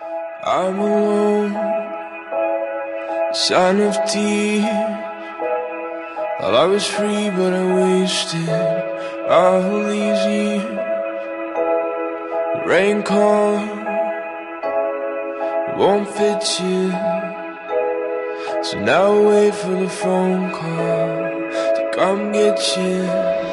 I'm alone, sign of tears. Thought I was free, but I wasted all these years. The rain called, it won't fit you, so now I wait for the phone call to come get you.